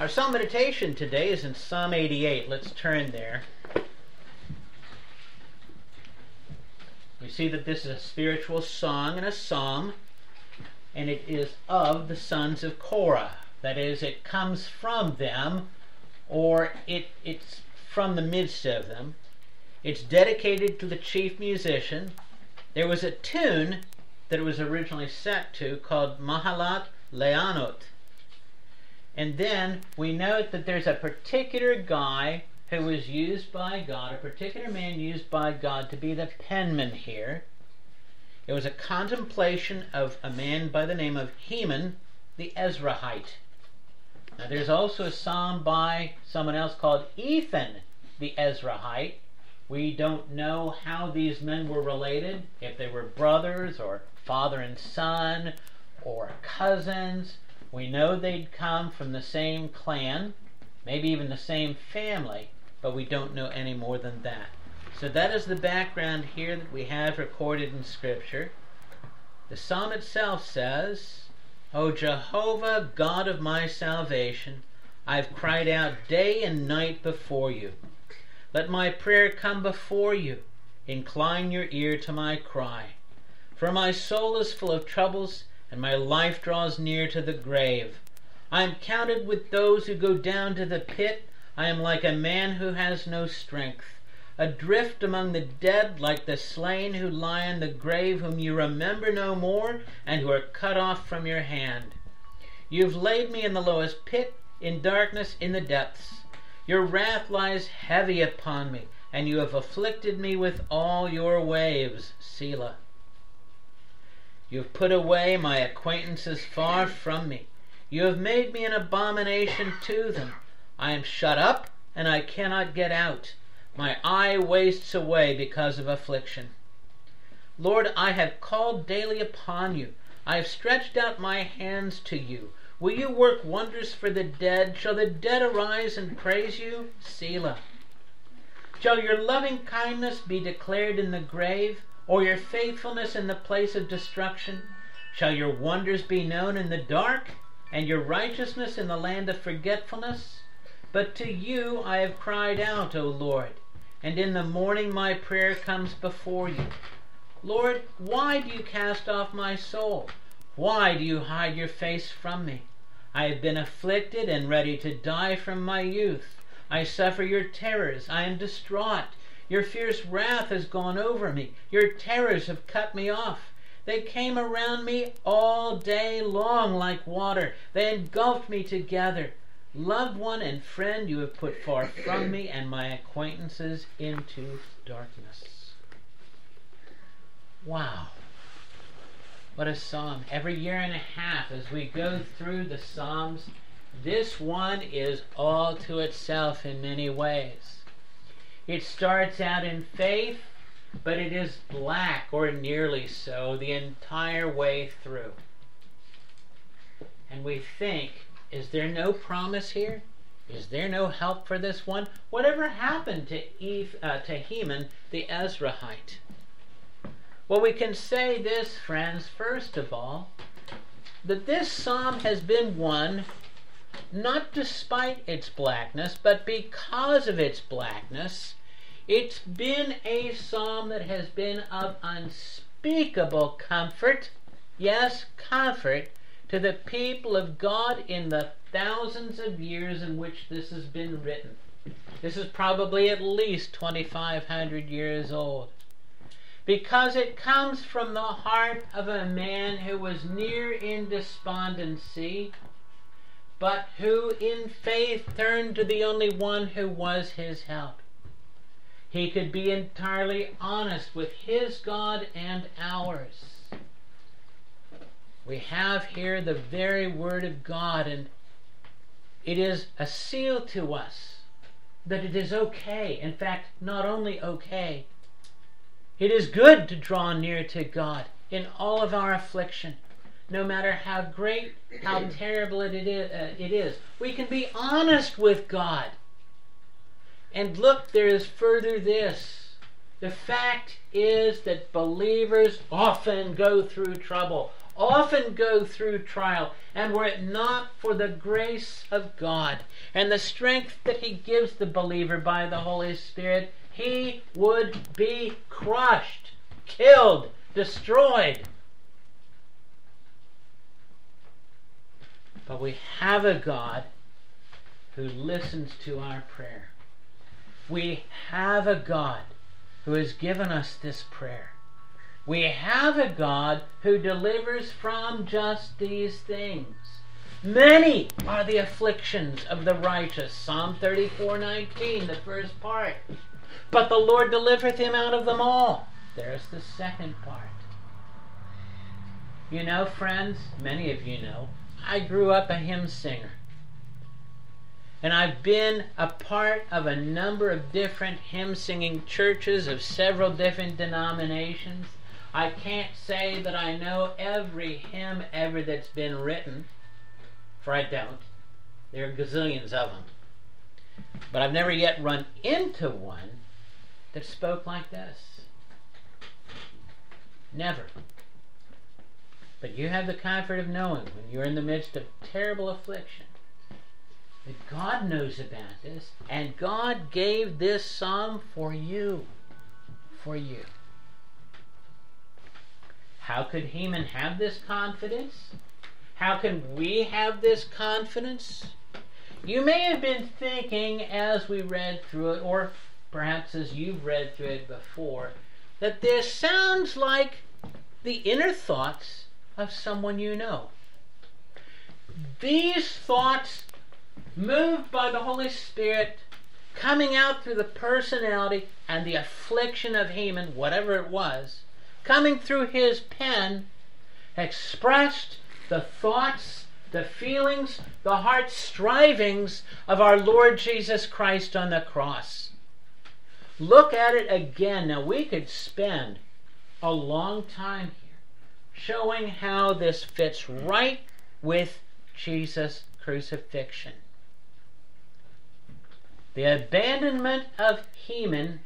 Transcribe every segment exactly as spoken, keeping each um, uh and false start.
Our psalm meditation today is in Psalm eighty-eight. Let's turn there. We see that this is a spiritual song and a psalm, and it is of the sons of Korah. That is, it comes from them, or it, it's from the midst of them. It's dedicated to the chief musician. There was a tune that it was originally set to called Mahalat Leanot. And then we note that there's a particular guy who was used by God, a particular man used by God to be the penman here. It was a contemplation of a man by the name of Heman the Ezrahite. Now there's also a psalm by someone else called Ethan the Ezrahite. We don't know how these men were related, if they were brothers or father and son or cousins. We know they'd come from the same clan, maybe even the same family, but we don't know any more than that. So that is the background here that we have recorded in Scripture. The psalm itself says, O Jehovah, God of my salvation, I've cried out day and night before you. Let my prayer come before you. Incline your ear to my cry. For my soul is full of troubles, and my life draws near to the grave. I am counted with those who go down to the pit. I am like a man who has no strength, adrift among the dead, like the slain who lie in the grave, whom you remember no more, and who are cut off from your hand. You have laid me in the lowest pit, in darkness, in the depths. Your wrath lies heavy upon me, and you have afflicted me with all your waves. Selah. You have put away my acquaintances far from me. You have made me an abomination to them. I am shut up, and I cannot get out. My eye wastes away because of affliction. Lord, I have called daily upon you. I have stretched out my hands to you. Will you work wonders for the dead? Shall the dead arise and praise you? Selah. Shall your loving kindness be declared in the grave, or your faithfulness in the place of destruction? Shall your wonders be known in the dark, and your righteousness in the land of forgetfulness? But to you I have cried out, O Lord, and in the morning my prayer comes before you. Lord, why do you cast off my soul? Why do you hide your face from me? I have been afflicted and ready to die from my youth. I suffer your terrors. I am distraught. Your fierce wrath has gone over me. Your terrors have cut me off. They came around me all day long like water. They engulfed me together. Loved one and friend you have put far from me, and my acquaintances into darkness. Wow. What a psalm. Every year and a half as we go through the Psalms, this one is all to itself in many ways. It starts out in faith, but it is black, or nearly so, the entire way through. And we think, is there no promise here? Is there no help for this one? Whatever happened to, Eve, uh, to Heman the Ezrahite? Well, we can say this, friends, first of all, that this psalm has been one, not despite its blackness, but because of its blackness. It's been a psalm that has been of unspeakable comfort, yes, comfort, to the people of God in the thousands of years in which this has been written. This is probably at least twenty-five hundred years old. Because it comes from the heart of a man who was near in despondency, but who in faith turned to the only one who was his help. He could be entirely honest with his God and ours. We have here the very Word of God, and it is a seal to us that it is okay. In fact, not only okay, it is good to draw near to God in all of our affliction, no matter how great, how terrible it is, uh, it is. We can be honest with God. And look, there is further this. The fact is that believers often go through trouble, often go through trial, and were it not for the grace of God and the strength that He gives the believer by the Holy Spirit, he would be crushed, killed, destroyed. But we have a God who listens to our prayer. We have a God who has given us this prayer. We have a God who delivers from just these things. Many are the afflictions of the righteous. Psalm thirty-four nineteen, the first part. But the Lord delivereth him out of them all. There's the second part. You know, friends, many of you know, I grew up a hymn singer. And I've been a part of a number of different hymn singing churches of several different denominations. I can't say that I know every hymn ever that's been written, for I don't. There are gazillions of them. But I've never yet run into one that spoke like this. Never. But you have the comfort of knowing when you're in the midst of terrible affliction that God knows about this, and God gave this psalm for you. For you. How could Heman have this confidence? How can we have this confidence? You may have been thinking as we read through it, or perhaps as you've read through it before, that this sounds like the inner thoughts of someone you know. These thoughts, moved by the Holy Spirit, coming out through the personality and the affliction of Heman, whatever it was, coming through his pen, expressed the thoughts, the feelings, the heart strivings of our Lord Jesus Christ on the cross. Look at it again. Now, we could spend a long time here showing how this fits right with Jesus' crucifixion. The abandonment of Heman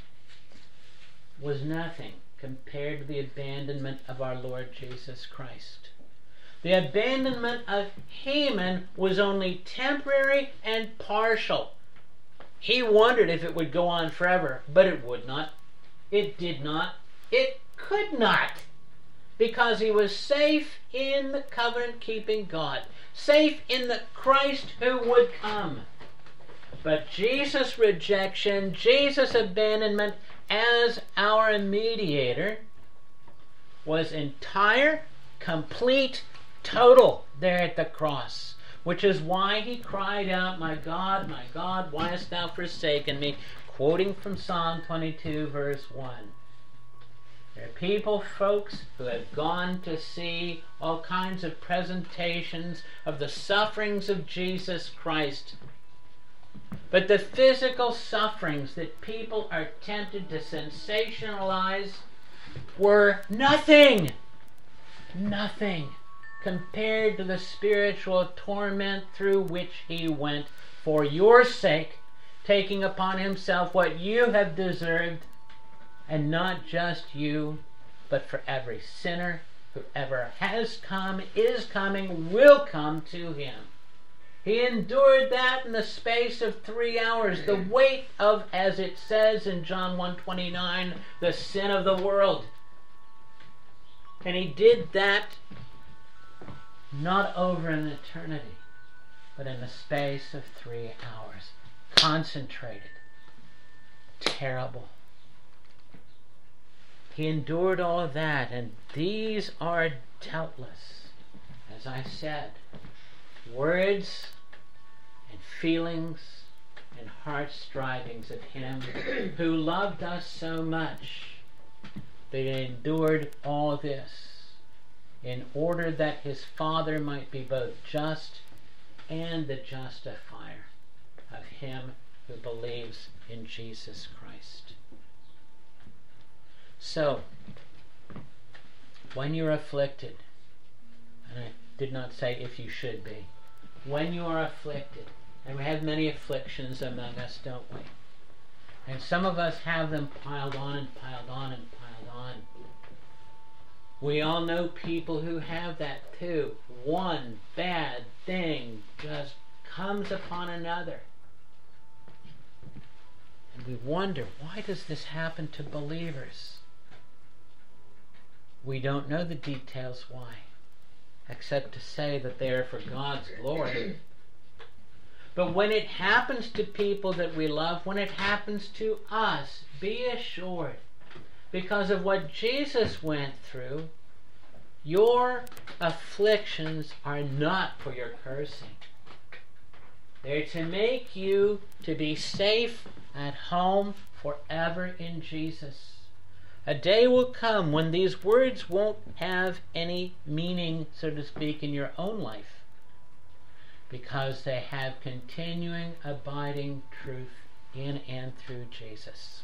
was nothing compared to the abandonment of our Lord Jesus Christ. The abandonment of Heman was only temporary and partial. He wondered if it would go on forever, but it would not. It did not. It could not. Because he was safe in the covenant-keeping God. Safe in the Christ who would come. But Jesus' rejection, Jesus' abandonment as our mediator was entire, complete, total there at the cross. Which is why he cried out, "My God, my God, why hast thou forsaken me?" Quoting from Psalm twenty-two, verse one. There are people, folks, who have gone to see all kinds of presentations of the sufferings of Jesus Christ. But the physical sufferings that people are tempted to sensationalize were nothing, nothing compared to the spiritual torment through which he went for your sake, taking upon himself what you have deserved, and not just you, but for every sinner who ever has come, is coming, will come to him. He endured that in the space of three hours, the weight of, as it says in John one twenty-nine, the sin of the world. And he did that not over an eternity, but in the space of three hours. Concentrated. Terrible. He endured all of that, and these are doubtless, as I said, words and feelings and heart strivings of him who loved us so much that he endured all this in order that his Father might be both just and the justifier of him who believes in Jesus Christ. So, when you're afflicted, and I did not say if you should be, when you are afflicted, and we have many afflictions among us, don't we? And some of us have them piled on and piled on and piled on. We all know people who have that too. One bad thing just comes upon another. And we wonder, why does this happen to believers? We don't know the details why, except to say that they are for God's glory. But when it happens to people that we love, when it happens to us, be assured, because of what Jesus went through, your afflictions are not for your cursing. They're to make you to be safe at home forever in Jesus. A day will come when these words won't have any meaning, so to speak, in your own life, because they have continuing, abiding truth in and through Jesus.